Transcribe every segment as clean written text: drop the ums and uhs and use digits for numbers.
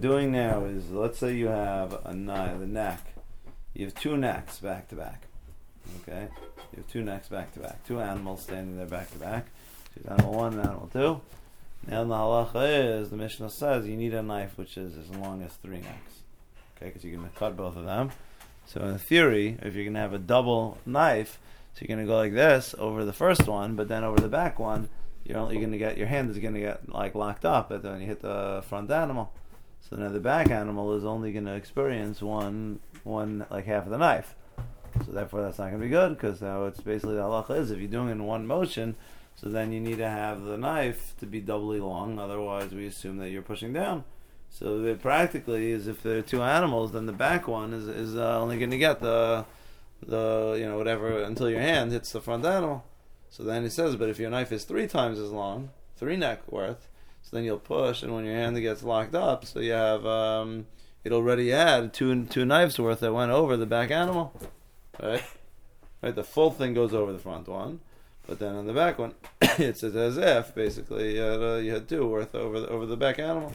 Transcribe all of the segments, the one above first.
doing now is, let's say you have a knife, the neck. You have two necks back to back. Okay? You have two necks back to back. Two animals standing there back to back. So animal one and animal two. Now the halacha is, the Mishnah says, you need a knife which is as long as three necks. Okay? Because you're going to cut both of them. So in theory, if you're going to have a double knife, so you're going to go like this over the first one, but then over the back one, you're going to get, your hand is going to get like locked up when you hit the front animal. So now the back animal is only going to experience one like half of the knife. So therefore that's not going to be good, because now it's basically the halacha is, if you're doing it in one motion, so then you need to have the knife to be doubly long, otherwise we assume that you're pushing down. So practically is, if there are two animals, then the back one is only going to get the whatever until your hand hits the front animal. So then he says, but if your knife is 3 times as long, 3 neck worth, so then you'll push, and when your hand gets locked up, so you have it already had two knives worth that went over the back animal, right? The full thing goes over the front one, but then on the back one, it's as if basically you had 2 worth over the back animal.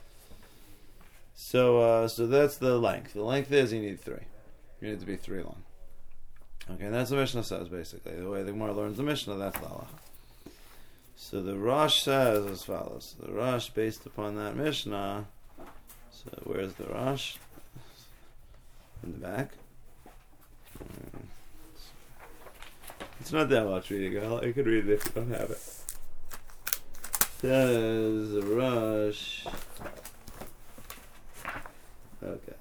So that's the length. The length is you need 3. You need to be 3 long. Okay, and that's what the Mishnah says, basically. The way the Gemara learns the Mishnah, that's the halacha. So the Rosh says as follows. The Rosh, based upon that Mishnah, so where's the Rosh? In the back. It's not that much reading. I could read it if you don't have it. Says the Rosh. Okay.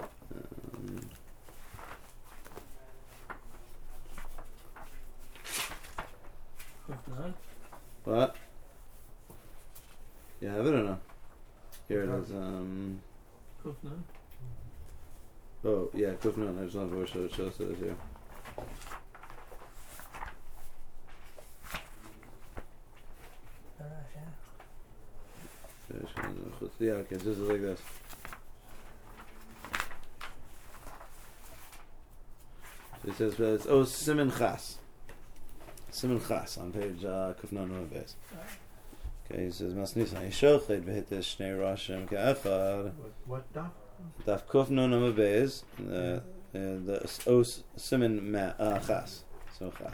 What? You have it or no? Here it is. Kufnan. Oh, yeah, Kufnan. I just want to show it is here. Yeah, okay, just like this. It says, it's Siman Chas. Siman Chas on page Kufnan Base. Okay, he says, Masnisan Yishochet v'hites Shnei Rashim Ka'echad. What daf? Daf Kufnan Base. The Os Siman Chas. Siman Chas.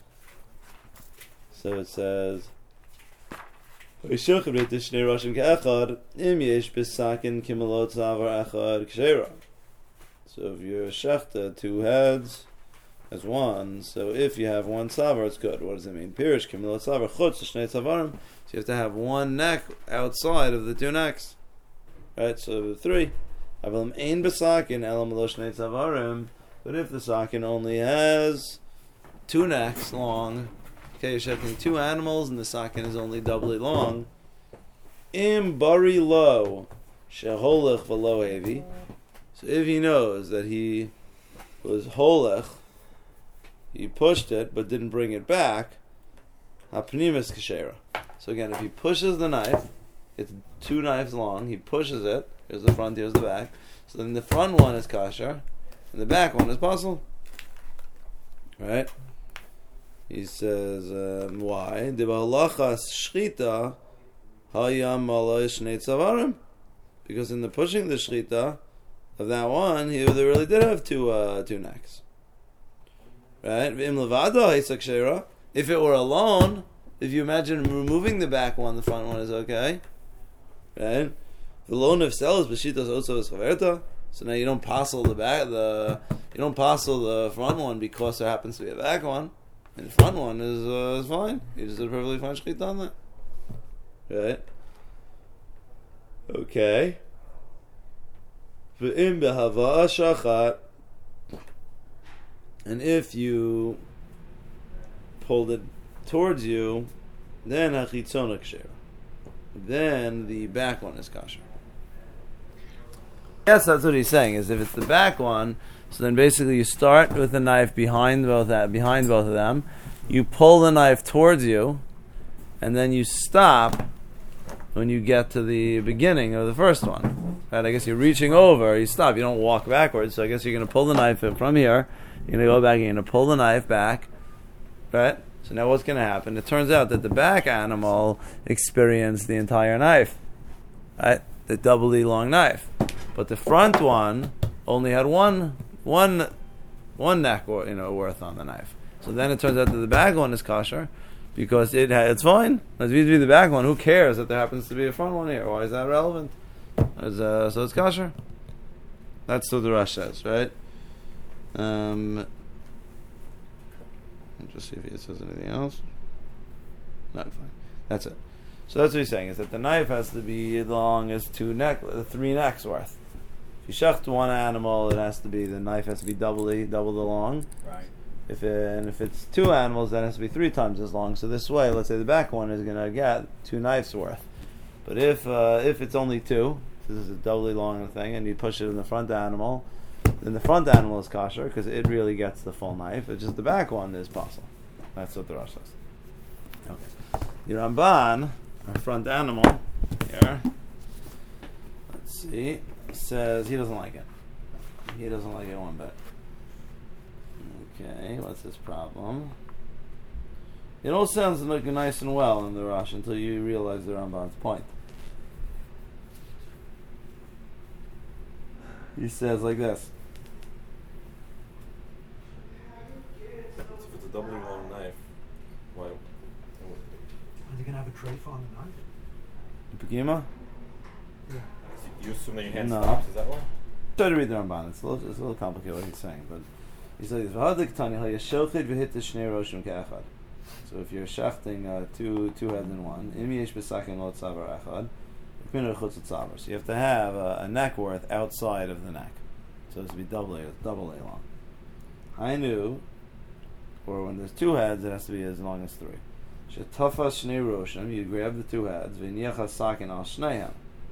So it says, Yishochet v'hites Shnei Rashim Ka'echad. Im yesh besakin kimalot zavar echad k'sheira. So if you're shechta 2 heads as one, so if you have 1 savar, it's good. What does it mean? Pirish kimilot savar chutz shnei savarim. So you have to have 1 neck outside of the 2 necks, right? So 3. Avalim ein besakin elam lo shnei savarim. But if the sakin only has 2 necks long, okay, you're shechting 2 animals, and the sakin is only doubly long. Im bari lo sheholech v'lo hevi. So if he knows that he was holech, he pushed it but didn't bring it back, hapnimis kashera. So again, if he pushes the knife, it's 2 knives long, he pushes it, here's the front, here's the back, so then the front one is kasher, and the back one is possible. Right? He says, why? Because in the pushing the shchita of that one, they really did have 2 necks. Right? If it were alone, if you imagine removing the back one, the front one is okay. Right? The loan of cells, b'shitas also is chaverta. So now you don't passel the front one because there happens to be a back one, and the front one is fine. You just did a perfectly fine shchita on that. Right? Okay. And if you pulled it towards you, then hachitzona kshera. Then the back one is kasher. Yes, that's what he's saying. Is if it's the back one, so then basically you start with the knife behind both of them. You pull the knife towards you, and then you stop when you get to the beginning of the first one. Right? I guess you're reaching over, you stop, you don't walk backwards, so I guess you're going to pull the knife from here, you're going to go back, you're going to pull the knife back, right? So now what's going to happen? It turns out that the back animal experienced the entire knife, right? The doubly long knife. but the front one only had one neck worth on the knife. So then it turns out that the back one is kosher because it's fine. As vis-a-vis the back one, who cares that there happens to be a front one here? Why is that relevant? So it's kosher. That's what the Rush says, right? Just see if he says anything else. No, fine. That's it. So that's what he's saying, is that the knife has to be as long as 3 necks worth. If you shecht one animal, the knife has to be double the long. Right. If it's 2 animals, then it has to be 3 times as long. So this way, let's say the back one is going to get 2 knives worth. But if it's only 2, this is a doubly long thing, and you push it in the front animal, then the front animal is kosher because it really gets the full knife. It's just the back one is possible. That's what the Rosh says. Okay. The Ramban, our front animal here, let's see, says he doesn't like it. He doesn't like it one bit. Okay, what's his problem? It all sounds like nice and well in the Rosh until you realize the Ramban's point. He says like this. If it's a doubly long knife, why? Are they going to have a tray on the knife? Pagima? Yeah. You assume that your hand No. stops, is that why? Try to read the Ramban. It's a little complicated what he's saying, but he says, so if you're shafting two heads in one, so you have to have a neck worth outside of the neck. So it's to be double A long. I knew, or when there's 2 heads, it has to be as long as 3. Shetafas shnei roshim, you grab the 2 heads, v'niachas sakin al shneihem.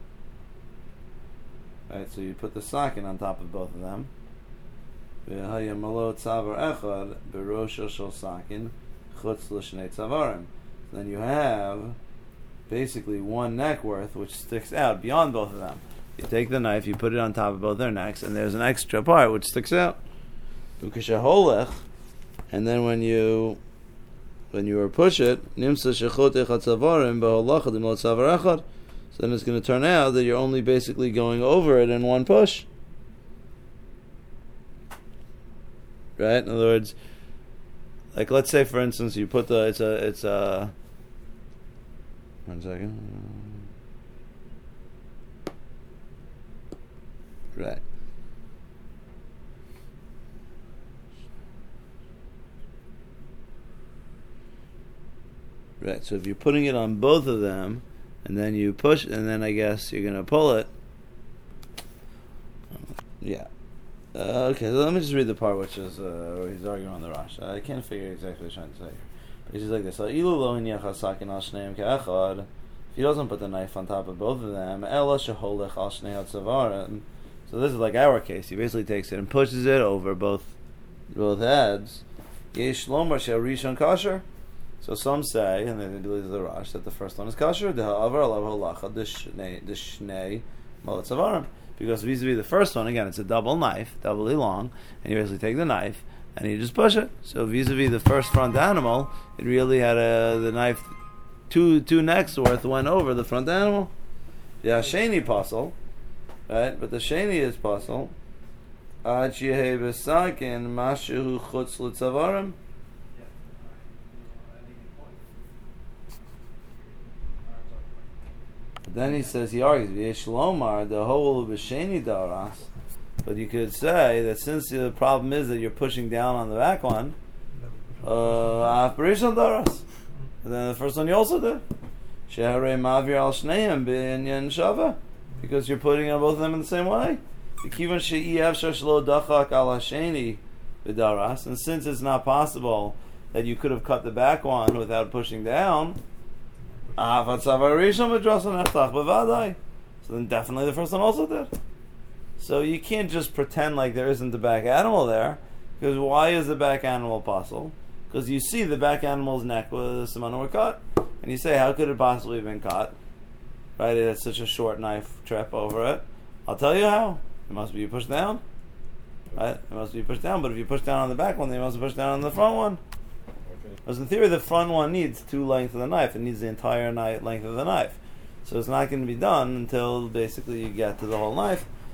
Right, so you put the sakin on top of both of them. V'haya malo tzavar echad b'rosho shel sakin chutz l'shnei tzavarim. Then you have basically 1 neck worth which sticks out beyond both of them. You take the knife, you put it on top of both their necks, and there's an extra part which sticks out. And then when you push it, so then it's going to turn out that you're only basically going over it in 1 push. Right? In other words, like let's say for instance you put it's a 1 second. Right. Right, so if you're putting it on both of them, and then you push, and then I guess you're going to pull it. Yeah. Okay, so let me just read the part which is where he's arguing on the Rosh. I can't figure exactly what he's trying to say here. But he's like this. If he doesn't put the knife on top of both of them, so this is like our case. He basically takes it and pushes it over both heads. So some say, and they believe the Rosh, that the first one is kosher. Because vis-a-vis the first one, again, it's a double knife, doubly long, and you basically take the knife and you just push it. So vis-a-vis the first front animal, it really had the knife two necks worth went over the front animal. Yeah, sheni puzzle, right? But the sheni is puzzle. Ad shehei b'sakin mashu chutz l'tzavarim. Then he says, he argues, V'yesh lomar, the whole b'sheni daras. But you could say that since the problem is that you're pushing down on the back one, aspirational daras. And then the first one you also did. Sheharei mavir al shneim b'inyan shava. Because you're putting on both of them in the same way. Kivan she'iev shashlo dachak al hasheni b'daras. And since it's not possible that you could have cut the back one without pushing down, so then definitely the first one also did. So you can't just pretend like there isn't the back animal there, because why is the back animal possible? Because you see the back animal's neck was were cut, and you say, how could it possibly have been cut? Right? It had such a short knife trip over it. I'll tell you how. It must be pushed down. Right? It must be pushed down. But if you push down on the back one, then you must push down on the front one. Because in theory, the front one needs 2 lengths of the knife. It needs the entire length of the knife. So it's not going to be done until basically you get to the whole knife.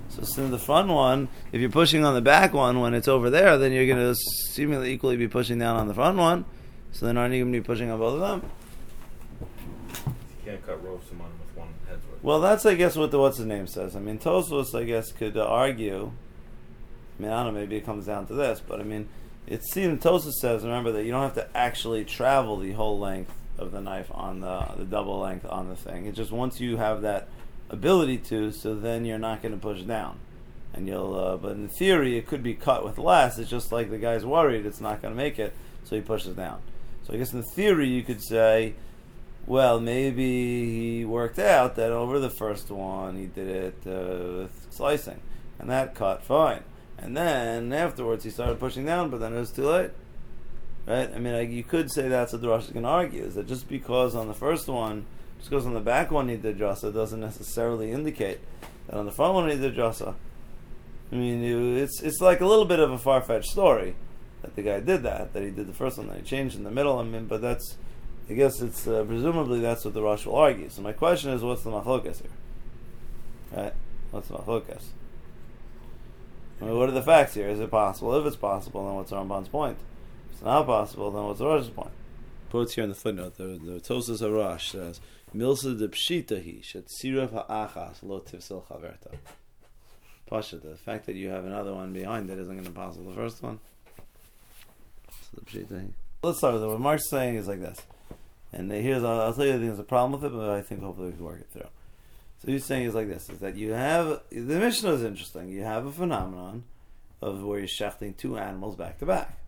So the front one, if you're pushing on the back one when it's over there, then you're going to seemingly equally be pushing down on the front one. So then aren't you going to be pushing on both of them? You can't cut Rov Siman with one head's width. Well, that's, I guess, what the what's his name says. I mean, Tosfos, I guess, could argue. I mean, I don't know, maybe it comes down to this, but I mean, it seems Tosfos says, remember, that you don't have to actually travel the whole length of the knife on the double length on the thing. It's just once you have that ability to, so then you're not going to push down. And you'll, but in theory, it could be cut with less. It's just like the guy's worried it's not going to make it, so he pushes down. So I guess in theory, you could say, well, maybe he worked out that over the first one, he did it with slicing. And that cut fine. And then afterwards, he started pushing down, but then it was too late. Right? I mean, you could say that's what the Rosh is going to argue, is that just because on the first one, just because on the back one he did drasa, doesn't necessarily indicate that on the front one he did drasa. I mean, it's like a little bit of a far-fetched story that the guy did that he did the first one, then he changed in the middle. I mean, but that's, I guess it's presumably that's what the Rosh will argue. So my question is, what's the machlokas here? Right? What's the machlokas? I mean, what are the facts here? Is it possible? If it's possible, then what's Ramban's point? If it's not possible, then what's the Rosh's point? Quotes here in the footnote. The Tosas HaRosh says, "Milsa de pshitahi shetzirav ha'achas lo tivsil chaverta." Pasha, the fact that you have another one behind it isn't going to possible the first one. Let's start with it. What Mark's saying is like this, and here's I'll tell you I think there's a problem with it, but I think hopefully we can work it through. So he's saying is like this: is that you have the Mishnah is interesting. You have a phenomenon of where you're shechting two animals back to back.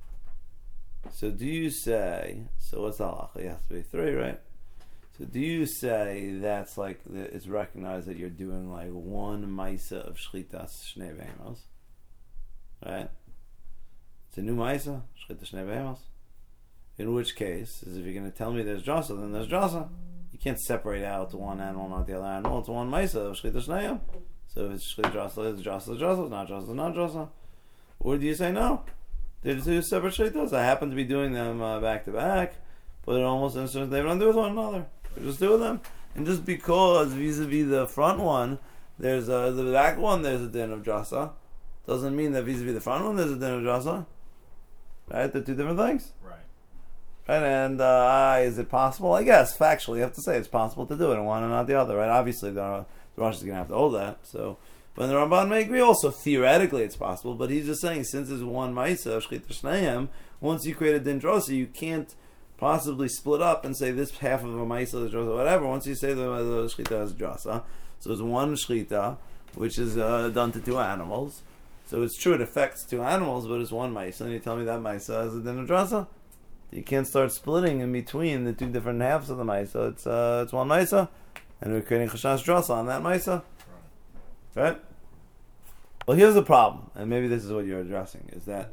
So do you say? So what's the halacha? It has to be three, right? So do you say that's like it's recognized that you're doing like one maisa of shchitas shnei behemos, right? It's a new maisa shchitas shnei behemos. In which case, is if you're going to tell me there's drasa, then there's drasa. You can't separate out one animal, not the other animal. It's one maisa of shchitas shneim. So if it's shchit drasa, it's drasa, drasa. Not drasa, not drasa. Or do you say no? They're two separate shchitas. I happen to be doing them back to back, but it almost instantly they don't do with one another. Just two of them, and just because vis-a-vis the front one, there's the back one, there's a din of drasa, doesn't mean that vis-a-vis the front one, there's a din of drasa. Right? They're two different things. Right. And is it possible? I guess factually, you have to say it's possible to do it in one and not the other. Right? Obviously, the Rosh is going to have to hold that. So, but the Ramban may agree. Also, theoretically, it's possible. But he's just saying, since it's one ma'isa of shchita shneim, once you create a din drasa, you can't possibly split up and say this half of a ma'isa is drasa, whatever. Once you say the shchita is drasa, so it's one shchita which is done to two animals. So it's true it affects two animals, but it's one ma'isa, and you tell me that ma'isa is a din of drasa. You can't start splitting in between the two different halves of the ma'isa. It's one ma'isa, and we're creating chashash drasa on that ma'isa, right? Well, here's the problem, and maybe this is what you're addressing: is that.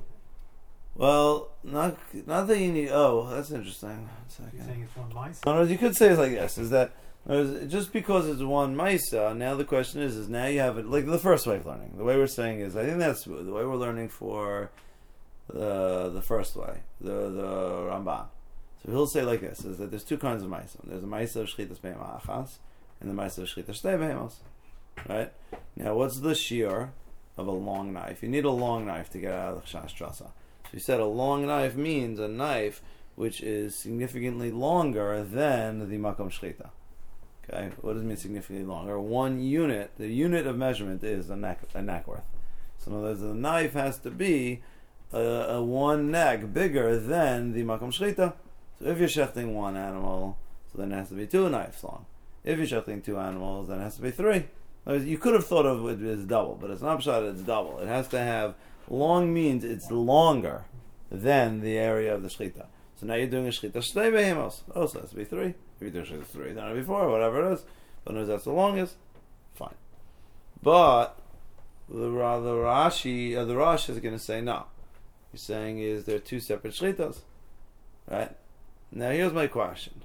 Well, not that you need. Oh, that's interesting. 1 second. You're saying it's one mice? No, you could say it's like this: is that just because it's one Maisa, now the question is now you have it like the first way of learning. The way we're saying is, I think that's the way we're learning for the first way, the Ramban. So he'll say like this: is that there's two kinds of Maisa. There's a Maisa of shchitas behema achas and the Maisa of shchitas shtei behemos. Right now, what's the shear of a long knife? You need a long knife to get out of the chash drasa. So you said a long knife means a knife which is significantly longer than the makom shchita. Okay, what does it mean significantly longer? One unit, the unit of measurement is a neck worth. So in other words, the knife has to be a one neck bigger than the makom shchita. So if you're shechting one animal, so then it has to be two knives long. If you're shechting two animals, then it has to be three. You could have thought of it as double, but it's not pshat, it's double. It has to have long means it's longer than the area of the shchita. So now you're doing a shchita shtei behemos. Oh, so it has to be three. If you do shchita three, then it'll be four, whatever it is. But no, that's the longest. Fine. But the Rashi is going to say no. He's saying is there are two separate shchitas, right? Now here's my question.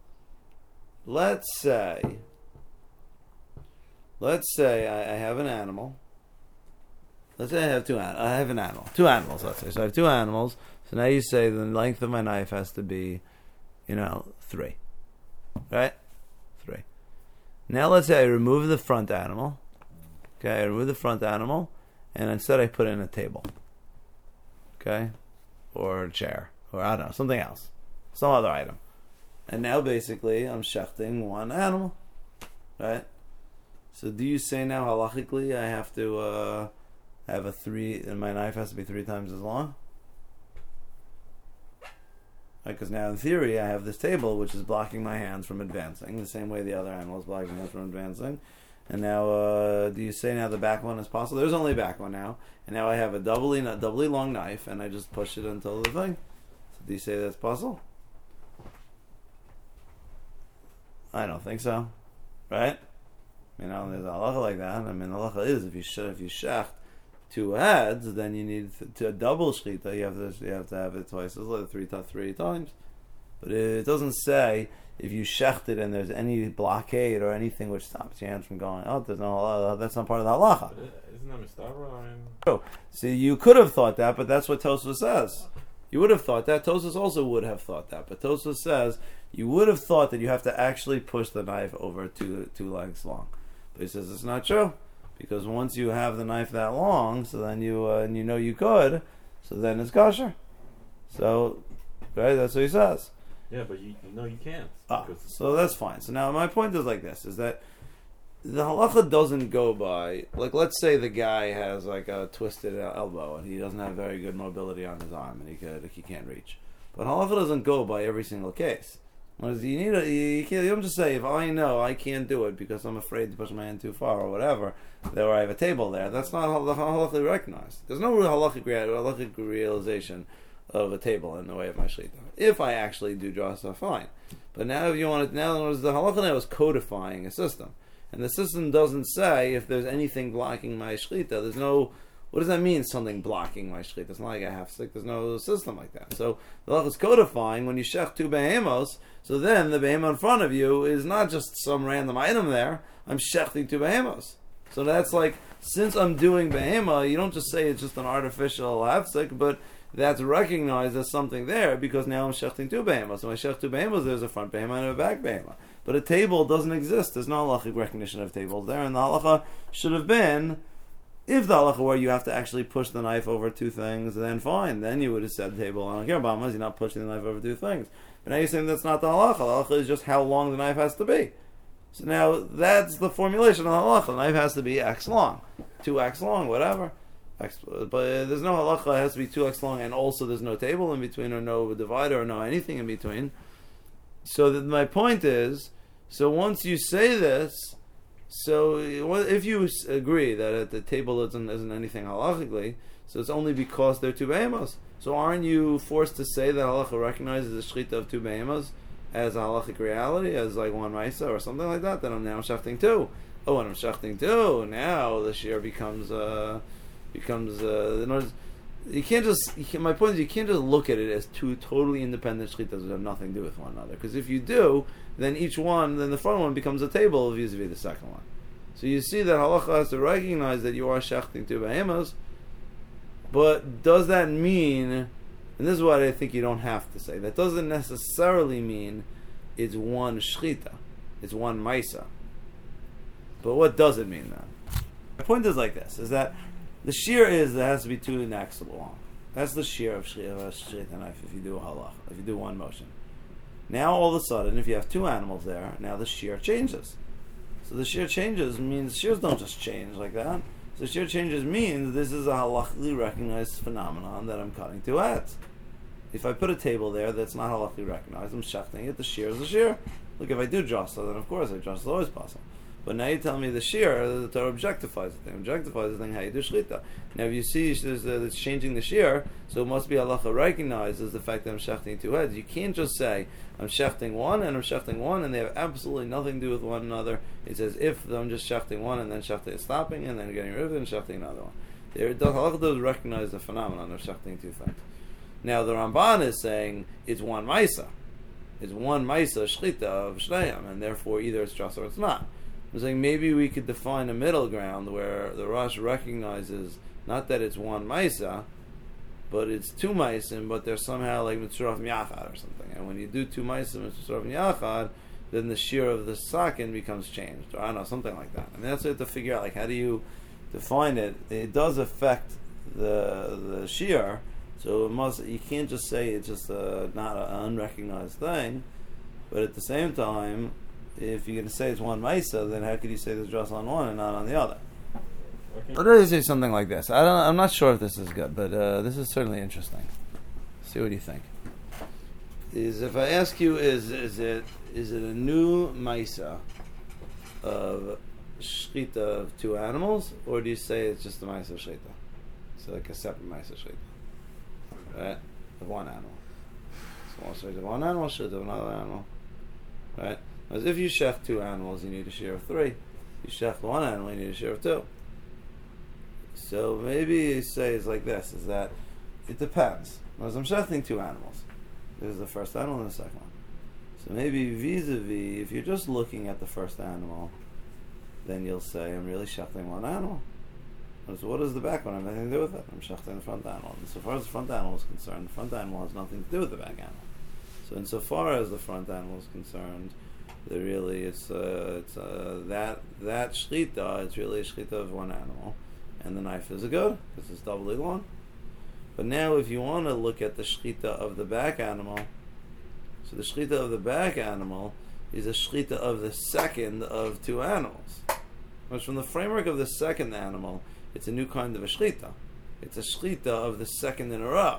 Let's say I have an animal. Let's say I have an animal. Two animals, let's say. So I have two animals. So now you say the length of my knife has to be, 3. Right? 3. Now let's say I remove the front animal Okay, I remove the front animal, and instead I put in a table. Okay, or a chair, or I don't know, something else, some other item. And now basically I'm shechting one animal, right? So do you say now halachically I have to have and my knife has to be 3 times as long? Because now in theory I have this table which is blocking my hands from advancing, the same way the other animal is blocking my hands from advancing. And now, do you say now the back one is possible? There's only a back one now, and now I have a doubly long knife, and I just push it until the thing. So do you say that's possible? I don't think so, right? There's a halacha like that. I mean, the halacha is if you shecht 2 heads, then you need to double shechita. You have to have it twice, as three times. But it doesn't say if you shecht it and there's any blockade or anything which stops your hands from going. Oh, there's no halacha. That's not part of the halacha. Isn't that mistabra? Oh, so you could have thought that, but that's what Tosfos says. You would have thought that. Tosfos also would have thought that, but Tosfos says you would have thought that you have to actually push the knife over two lengths long. But he says it's not true, because once you have the knife that long, so then you and you know you could, so then it's kosher. So, right, that's what he says. Yeah, but you know you can't. So that's fine. So now my point is like this: is that the halacha doesn't go by, like, let's say the guy has like a twisted elbow and he doesn't have very good mobility on his arm and he can't reach. But halacha doesn't go by every single case. Whereas you don't just say, if I know I can't do it because I'm afraid to push my hand too far or whatever, or I have a table there. That's not halachically recognized. There's no real halachic realization of a table in the way of my shlita. If I actually do draw stuff, fine. But now if you want to, now the halacha now is codifying a system. And the system doesn't say if there's anything blocking my shlita. There's no, what does that mean, something blocking my shlita? It's not like I have stick, there's no system like that. So the halacha is codifying when you shech 2 behemos, so then the behemah in front of you is not just some random item there, I'm shechting 2 behemos. So that's like, since I'm doing behemah, you don't just say it's just an artificial hafsik, but that's recognized as something there because now I'm shechting 2 behemos. So when I shech 2 behemos, there's a front behemah and a back behemah. But a table doesn't exist. There's no halachic recognition of tables there, and the halacha should have been, if the halacha where you have to actually push the knife over 2 things, then fine. Then you would have said table. I don't care about you're not pushing the knife over 2 things. But now you're saying that's not the halacha. The halacha is just how long the knife has to be. So now that's the formulation of the halacha. The knife has to be X long, 2X long, whatever. But there's no halacha. It has to be 2X long, and also there's no table in between, or no divider, or no anything in between. So my point is, so once you say this, so if you agree that at the table isn't anything halachically, so it's only because they're 2 behemos. So aren't you forced to say that halacha recognizes the shechita of 2 behemos as a halachic reality, as like 1 maisa or something like that? Then I'm now shechting 2. Oh, and I'm shechting 2. Now the shear becomes you can't just. My point is, you can't just look at it as 2 totally independent shchitas that have nothing to do with one another. Because if you do, then then the front one becomes a table vis-a-vis the second one. So you see that halacha has to recognize that you are shechting 2 behemos, but does that mean? And this is what I think you don't have to say. That doesn't necessarily mean it's 1 shchita, it's 1 maisa. But what does it mean then? My point is like this: is that the shear is there has to be 2 necks long. That's the shear of shechita knife if you do a halach, if you do 1 motion. Now all of a sudden, if you have 2 animals there, now the shear changes. So the shear changes means shears don't just change like that. So shear changes means this is a halachically recognized phenomenon that I'm cutting 2 heads. If I put a table there that's not halachically recognized, I'm shechting it. The shear is the shear. Look, if I do jostle, then of course I jostle always possible. But now you tell me the shear, the Torah objectifies the thing. Objectifies the thing, how you do shechita. Now if you see it's changing the shear, so it must be halacha recognizes the fact that I'm shechting 2 heads. You can't just say, I'm shechting 1 and I'm shechting 1 and they have absolutely nothing to do with one another. It's as if I'm just shechting 1 and then shechting stopping and then getting rid of it and shechting another one. The halacha does recognize the phenomenon of shechting 2 things. Now the Ramban is saying it's 1 maisa. It's 1 maisa shechita of shneim, and therefore either it's just or it's not. I'm saying maybe we could define a middle ground where the Rosh recognizes not that it's 1 maisa, but it's 2 maisim, but they're somehow like mitzuraf yachad or something. And when you do 2 maisim mitzuraf yachad, then the shear of the sakin becomes changed, or I don't know, something like that. And that's what you have to figure out. Like, how do you define it, it does affect the shear. So you can't just say it's just not an unrecognized thing. But at the same time, if you're going to say it's one Maisa, then how could you say there's just on one and not on the other? Okay. I'd rather say something like this. I'm not sure if this is good, but this is certainly interesting. See what you think. Is if I ask you, is it a new Maisa of Shchita of two animals, or do you say it's just a Maisa of Shchita? So like a separate Maisa of Shchita, right? Of one animal. So one Shchita of one animal, Shchita of another animal, right? As if you shech two animals, you need a share of three. You shech one animal, you need a share of two. So maybe you say it's like this: is that it depends. As I'm shechting two animals, this is the first animal and the second one. So maybe vis-a-vis, if you're just looking at the first animal, then you'll say, I'm really shechting one animal. So what does the back one have anything to do with it? I'm shechting the front animal. And so far as the front animal is concerned, the front animal has nothing to do with the back animal. So insofar as the front animal is concerned, really it's that shchita, it's really a shchita of one animal, and the knife is a good because it's doubly long. But now, if you want to look at the shchita of the back animal, so the shchita of the back animal is a shchita of the second of two animals. But from the framework of the second animal, it's a new kind of a shchita. It's a shchita of the second in a row.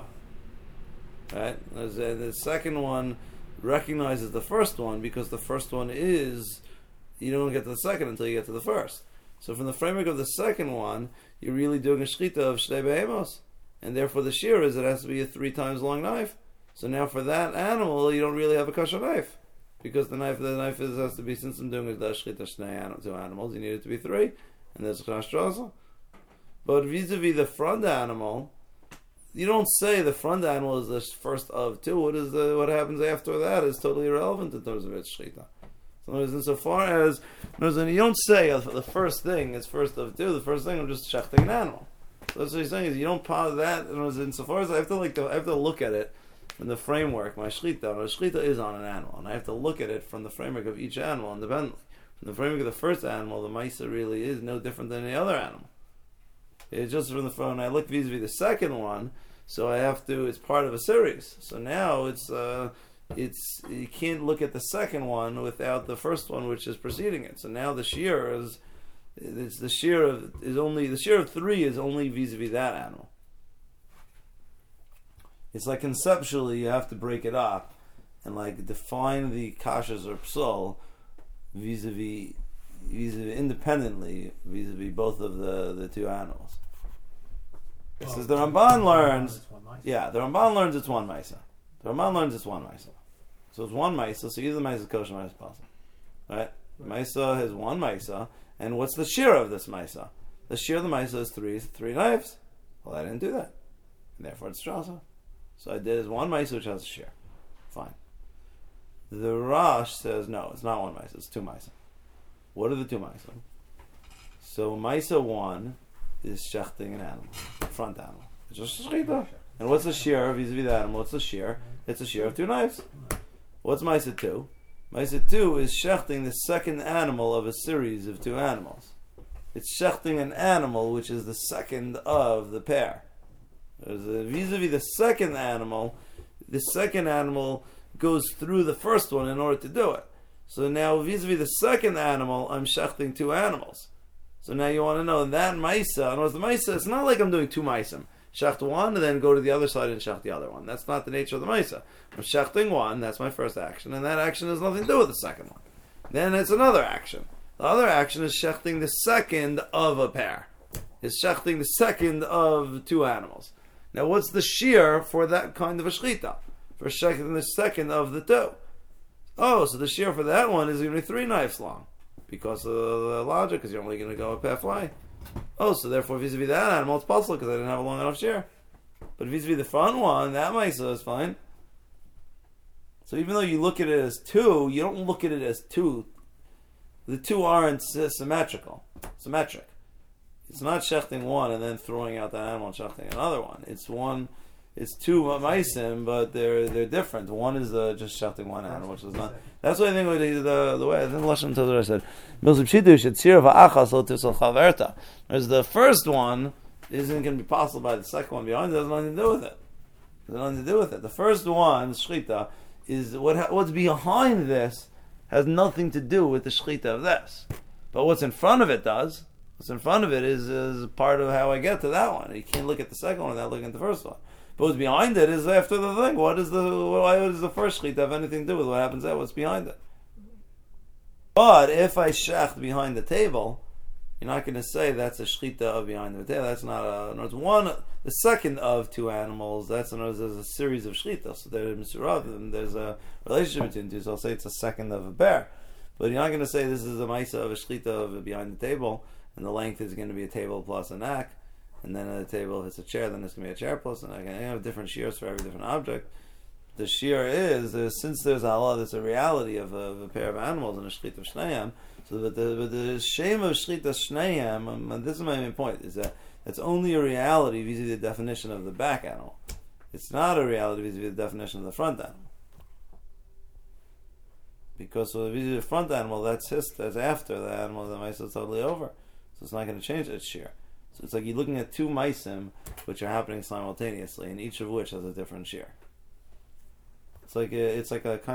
Right? The second one recognizes the first one because the first one is, you don't get to the second until you get to the first. So from the framework of the second one, you're really doing a shchita of shnei behemos. And therefore the shear is it has to be a 3 times long knife. So now for that animal, you don't really have a kosher knife. Because the knife has to be, since I'm doing a shchita shnei two animals, you need it to be 3. And there's a chashtrasa. But vis-a-vis the front animal, you don't say the front animal is the first of 2. What happens after that is totally irrelevant in terms of its shchita. So insofar as you don't say the first thing is first of 2. The first thing I'm just shechting an animal. So that's what he's saying is you don't pause that. Insofar as I have to look at it from the framework. My shchita is on an animal, and I have to look at it from the framework of each animal independently. From the framework of the first animal, the Maisa really is no different than any other animal. It's just from the front. When I look vis-a-vis the second one, so I have to. It's part of a series. So now it's you can't look at the second one without the first one, which is preceding it. So now the shear is. It's the shear of 3 is only vis-a-vis that animal. It's like conceptually you have to break it up and like define the kashas or psul vis-a-vis independently vis-a-vis both of the two animals. Well, says the Ramban learns, the Ramban learns it's one Maisa. The Ramban learns it's one Maisa. So it's one Maisa. So either Maisa kosher, Maisa possible, right? Maisa has one Maisa. And what's the shear of this Maisa? The shear of the Maisa is 3 knives. Well, I didn't do that. And therefore it's Strasa. So I did is one Maisa which has a shear. Fine. The Rosh says, no, it's not one Maisa, it's 2 Maisa. What are the 2 Maisa? So Maisa 1 is shechting an animal, front animal. It's just a shechita. And what's the shear vis-a-vis the animal? What's the shear? It's a shear of 2 knives. What's Maisa 2? Maisa 2 is shechting the second animal of a series of 2 animals. It's shechting an animal which is the second of the pair. Vis-a-vis the second animal goes through the first one in order to do it. So now vis-a-vis the second animal, I'm shechting 2 animals. So now you want to know that Maisa, and the Maisa, it's not like I'm doing 2 Maisim. Shecht 1 and then go to the other side and shecht the other one. That's not the nature of the Maisa. I'm shechting 1, that's my first action, and that action has nothing to do with the second one. Then it's another action. The other action is shechting the second of a pair. It's shechting the second of 2 animals. Now what's the shear for that kind of a shechita? For shechting the second of the 2. Oh, so the shear for that one is going to be 3 knives long. Because of the logic, because you're only going to go a pair fly. Oh, so therefore vis-a-vis that animal it's possible because I didn't have a long enough shear. But vis-a-vis the front one, that Maisa is fine. So even though you look at it as 2, you don't look at it as 2. The 2 aren't symmetric. It's not shechting 1 and then throwing out that animal and shechting another one. It's it's two maisim, but they're different. One is just shechting one animal, which is not. That's what I think the way I think Lashon Torah said. Whereas the first one isn't going to be possible by the second one behind. It has nothing to do with it. The first one, shchita, is what's behind this has nothing to do with the shchita of this. But what's in front of it does. What's in front of it is part of how I get to that one. You can't look at the second one without looking at the first one. But what's behind it is after the thing. Why does the first shchita have anything to do with what happens there? What's behind it? But if I shecht behind the table, you're not going to say that's a shchita of behind the table. That's not it's one. The second of two animals. There's a series of shchitas. So there's a relationship between two. So I'll say it's a second of a bear. But you're not going to say this is a maisa of a shchita of behind the table, and the length is going to be a table plus a neck, and then at the table if it's a chair, then it's going to be a chair plus a neck. And you have different shears for every different object. The shear is since there's a reality of a pair of animals and a shchita of shnayim. So the shame of shchita shneim, and this is my main point, is that it's only a reality vis-a-vis the definition of the back animal. It's not a reality vis-a-vis the definition of the front animal. Because vis-a-vis the front animal, that's after the animal, the mice is totally over. So it's not going to change its shear. So it's like you're looking at two maisim which are happening simultaneously, and each of which has a different shear. It's like a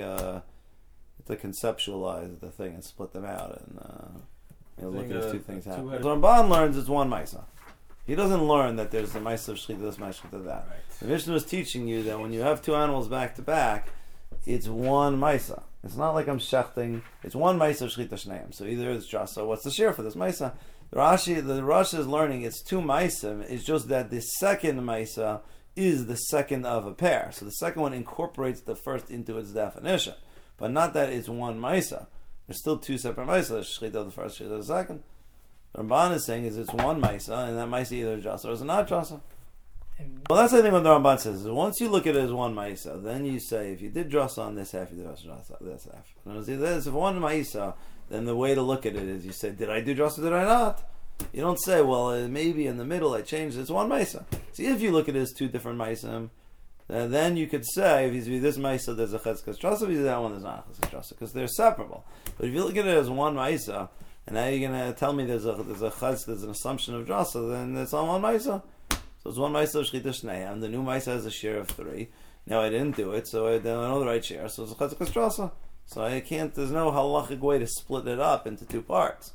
conceptualize the thing and split them out and look at these two things happen. So Ramban learns it's one Maisa. He doesn't learn that there's a Maisa of Shechita this, Maisa of that. Right. The Mishnah is teaching you that when you have two animals back to back, it's one Maisa. It's not like I'm shechting. It's one Maisa of Shechita Shneim. So either it's Jasa. What's the share for this Maisa? The Rashi is learning it's two Maisa. It's just that the second Maisa is the second of a pair. So the second one incorporates the first into its definition. But not that it's one Maisa. There's still two separate Maisa. Shechita of the first, Shechita of the second. The Ramban is saying is it's one Maisa, and that Maisa either is Jasa or is not Jasa. Well, that's the thing what the Ramban says. Is once you look at it as one Maisa, then you say, if you did Jasa on this half, you did Jasa on this half. And if one Maisa, then the way to look at it is you say, did I do Jasa, did I not? You don't say, well, maybe in the middle I changed it. It's one Maisa. See, if you look at it as two different Maisim, then you could say, vis-a-vis this Maisa, there's a Cheskas Jasa, vis-a-vis that one, there's not a Cheskas Jasa, because they're separable. But if you look at it as one Maisa, and now you're going to tell me there's an assumption of Jasa, then it's on one Maisa. So it's one Maisa of Shechita Shnei, and the new Maisa has a share of 3. Now I didn't do it, so I don't know the right share, so it's a Cheskas Jasa. So I can't, there's no halachic way to split it up into two parts.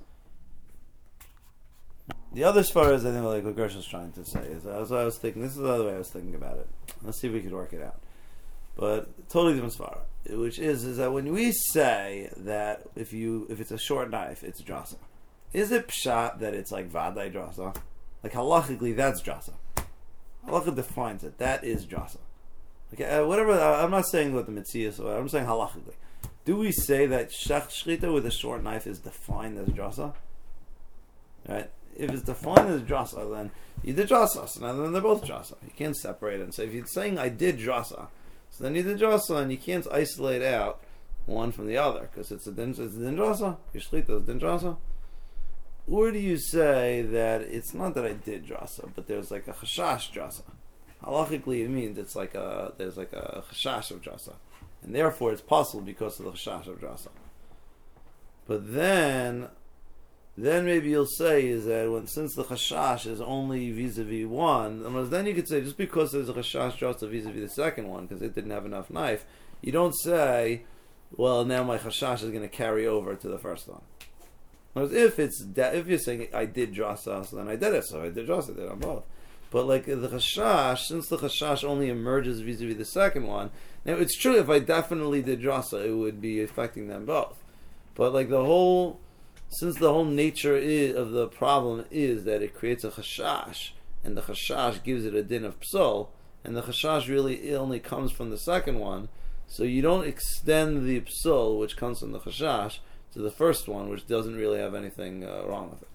The other svara is, I think, like what Gershon's trying to say, is that's what I was thinking. This is the other way I was thinking about it. Let's see if we could work it out. But totally different svara, which is that when we say that if it's a short knife, it's jasa, is it pshat that it's like vaday jasa? Like halachically, that's jasa. Halakha defines it. That is jasa. Okay, whatever. I'm not saying what the mitzvah is. I'm saying halachically. Do we say that shechita with a short knife is defined as jasa? Right. If it's defined as jasa, then you did jasa, so now then they're both jasa. You can't separate it and say, if you're saying I did jasa, so then you did jasa, and you can't isolate out one from the other, because it's a din jasa, your shlita is din jasa. Or do you say that it's not that I did jasa, but there's like a chashash jasa? Halachically it means there's like a chashash of jasa, and therefore it's possible because of the chashash of jasa. But then maybe you'll say is that since the chashash is only vis-a-vis one, then you could say just because there's a chashash just vis-a-vis the second one because it didn't have enough knife, you don't say, well, now my chashash is going to carry over to the first one. Whereas if you're saying I did jasa, so then I did it, so I did jasa, I did on both. But like the chashash, since the chashash only emerges vis-a-vis the second one, now it's true if I definitely did jasa, it would be affecting them both. But like since the whole nature of the problem is that it creates a chashash, and the chashash gives it a din of psal, and the chashash really only comes from the second one, so you don't extend the psal, which comes from the chashash, to the first one, which doesn't really have anything wrong with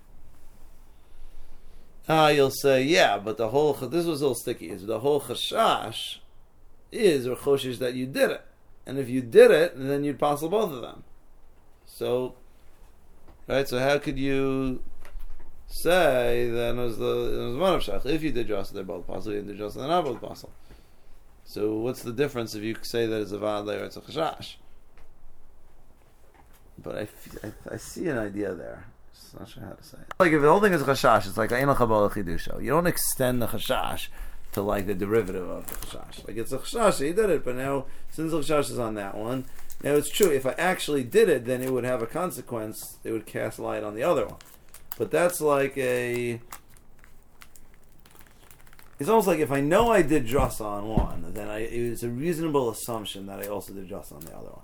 it. You'll say, yeah, but this was a little sticky, is the whole chashash is or choshish that you did it. And if you did it, then you'd passel both of them. So, right, so how could you say, then it was one of shach. If you did drasa, they're both possible. You did drasa, they're not both possible. So what's the difference if you say that it's a vadai or it's a chashash? But I see an idea there. Just not sure how to say it. Like if the whole thing is a chashash, it's like ein l'chabal chidusho. You don't extend the chashash to like the derivative of the chashash. Like it's a chashash, he did it, but now since the chashash is on that one, now it's true. If I actually did it, then it would have a consequence. It would cast light on the other one. But that's like a. It's almost like if I know I did drasa on one, then it's a reasonable assumption that I also did drasa on the other one.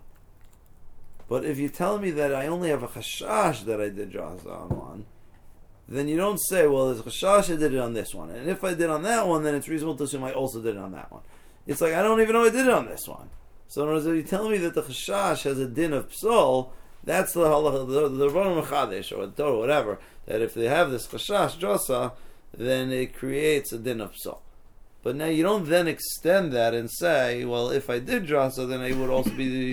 But if you tell me that I only have a chashash that I did drasa on one, then you don't say, well, there's a chashash, I did it on this one. And if I did on that one, then it's reasonable to assume I also did it on that one. It's like, I don't even know I did it on this one. So in other words, if you tell me that the chashash has a din of psol, that's the halacha, the Rabbanan Mechadesh, or the Torah, whatever, that if they have this chashash drasa, then it creates a din of psal. But now you don't then extend that and say, well, if I did drasa, then I would also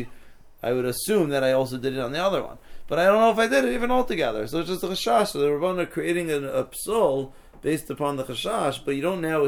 I would assume that I also did it on the other one. But I don't know if I did it even altogether. So it's just a chashash. So the Rabbanan are creating a psal based upon the chashash, but you don't now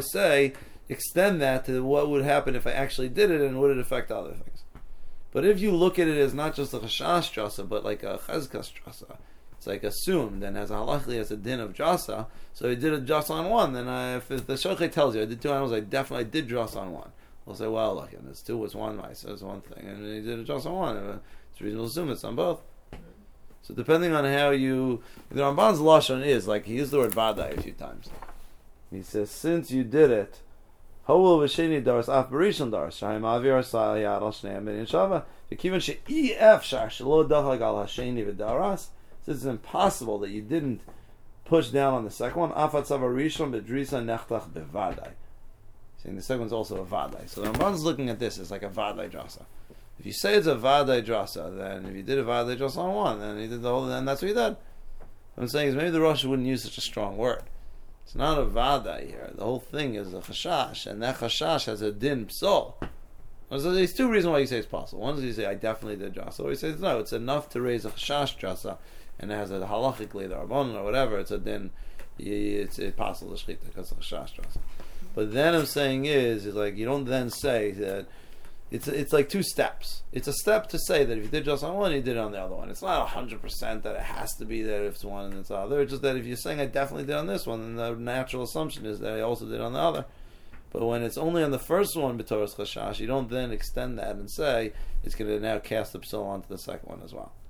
extend that to what would happen if I actually did it and would it affect other things. But if you look at it as not just a chashash drasa, but like a chezkas drasa, it's like assumed and has a halachically as a din of drasa. So I did a drasa on one, then if the shochet tells you I did two animals, I definitely did drasa on one. We'll say, well, look, and this two was one mice, so it's one thing, and he did a drasa on one. It's reasonable to assume it's on both. So depending on how the Ramban's lashon is like he used the word vadai a few times. He says, since you did it, Howel v'sheni daras af barishon daras shayim avir asal yad al shneim ben shava v'kivan she'ef shar shelo dachag al hasheni v'daras. Since it's impossible that you didn't push down on the second one, afat sav arishon bedrisa nechtach bevadai. Saying the second one's also a vadai. So the Ramban's looking at this as like a vadai drasa. If you say it's a vadai drasa, then if you did a vadai drasa on one, then he did the whole, then that's what he did. What I'm saying is maybe the Rosh wouldn't use such a strong word. It's not a vadai here. The whole thing is a chashash, and that chashash has a din psol. So there's two reasons why you say it's possible. One is you say I definitely did drasa, or you say no, it's enough to raise a chashash drasa, and it has a halachically the rabbanon or whatever. It's a din. It's possible to shchita because of chashash drasa. But then I'm saying is like you don't then say that it's like two steps. It's a step to say that if you did just on one, you did it on the other one. It's not 100% that it has to be that if it's one and it's the other. It's just that if you're saying I definitely did on this one, then the natural assumption is that I also did on the other. But when it's only on the first one, b'toras chashash, you don't then extend that and say it's going to now cast the psal onto the second one as well.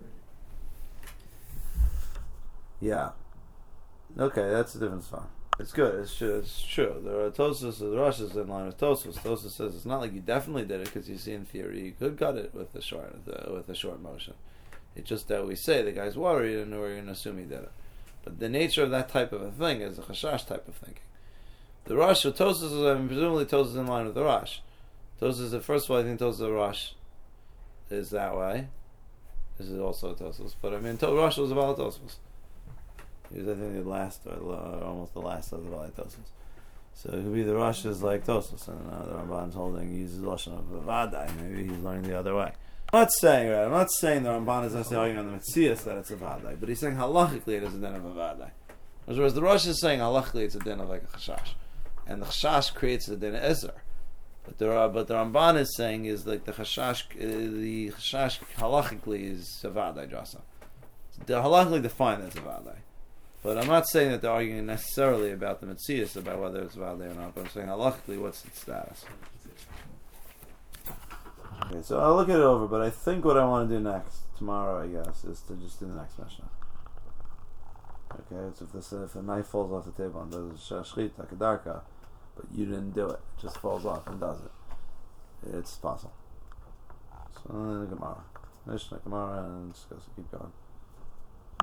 Yeah. Okay, that's a different spot. It's good. It's true. There are Tosfos, the Rosh is in line with Tosfos. Tosfos says it's not like you definitely did it because you see in theory you could cut it with a short motion. It's just that we say the guy's worried and we're going to assume he did it. But the nature of that type of a thing is a chashash type of thinking. The Rosh, Tosfos is presumably Tosfos is in line with the Rosh. Tosfos, first of all, I think Tosfos the Rosh is that way. This is also Tosfos, but I mean Rosh was about Tosfos. He was, I think, almost the last of the Balei Tosfos. So it could be the Rosh is like Tosfos, and the Ramban's holding, he uses Lashon of Vadai. Maybe he's learning the other way. I'm not saying the Ramban is necessarily arguing on the Metzias that it's a Vadai, but he's saying halachically it is a din of a Vadai. Whereas the Rosh is saying halachically it's a din of like a Chashash. And the Chashash creates a din of Ezer. But the Ramban is saying is like the Chashash halachically is a Vadai Drasa. They're halachically defined as a Vadai. But I'm not saying that they're arguing necessarily about the Metzias, about whether it's valid or not, but I'm saying halachically what's its status. Okay, so I'll look it over, but I think what I want to do next, tomorrow I guess, is to just do the next Mishnah. Okay, it's if the knife falls off the table and does shachita, kedarka, but you didn't do it, it just falls off and does it. It's possible. So then the Gemara. Mishnah, Gemara, and just keep going.